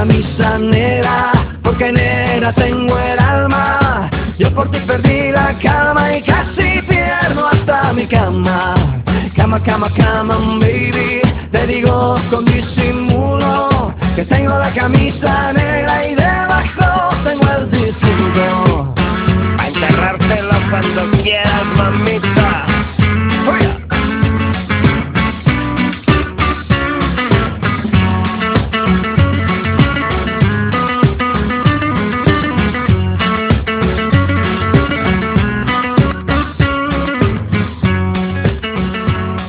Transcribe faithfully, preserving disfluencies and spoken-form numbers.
camisa negra, porque negra tengo el alma. Yo por ti perdí la calma y casi pierdo hasta mi cama. Cama, cama, cama, baby, te digo con disimulo que tengo la camisa negra y debajo tengo el difunto. A enterrártelo cuando quieras, mamita.